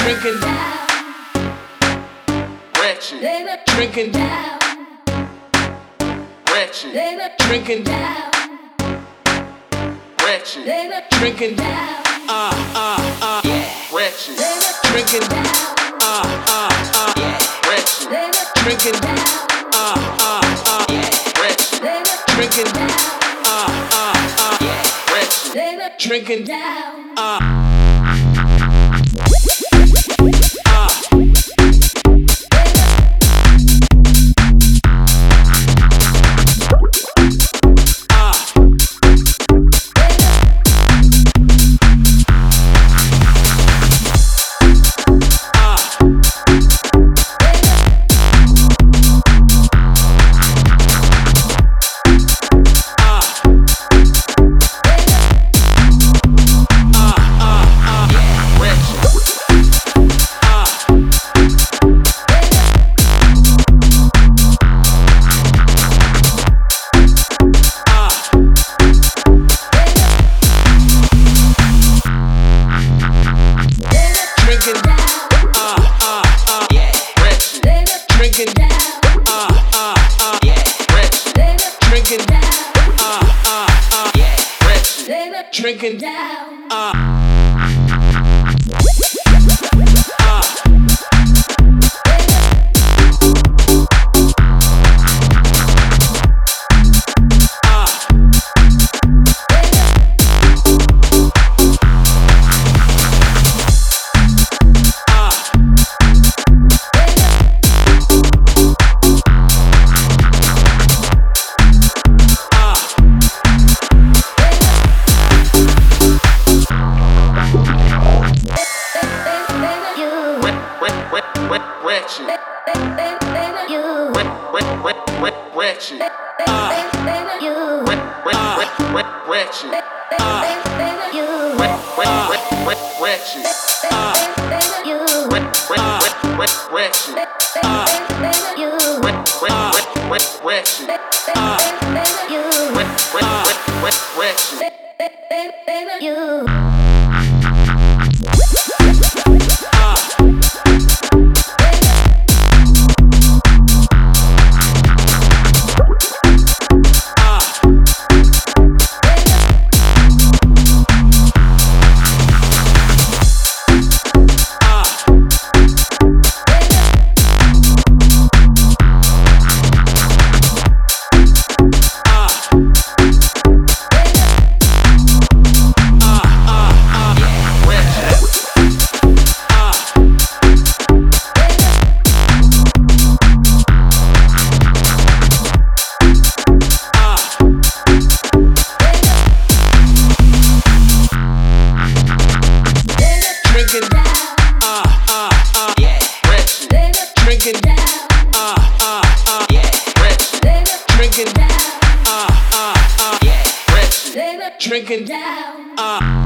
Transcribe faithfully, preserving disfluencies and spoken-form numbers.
drinking down, wretched, drinking down, wretched, drinking down, wretched, drinking down, uh uh uh, yeah, wretched, drinking down, uh uh uh, yeah, wretched, drinking down, uh uh uh, yeah, wretched, drinking down, uh uh uh, yeah, wretched, drinking down, uh. Drinking down, uh. Wretched, you, wet, wet, wet, wet, wretched, uh, you, wet, wet, wet, wet, wretched, uh, you, wet, wet, wet, wet, wretched, uh, you, wet, wet, wet, wet, wretched, uh, you, wet, wet, wet, wet, wretched, uh, you, wet, wet, wet, wet, wretched, you. Drinking down, uh, uh, yeah, drinking down, uh.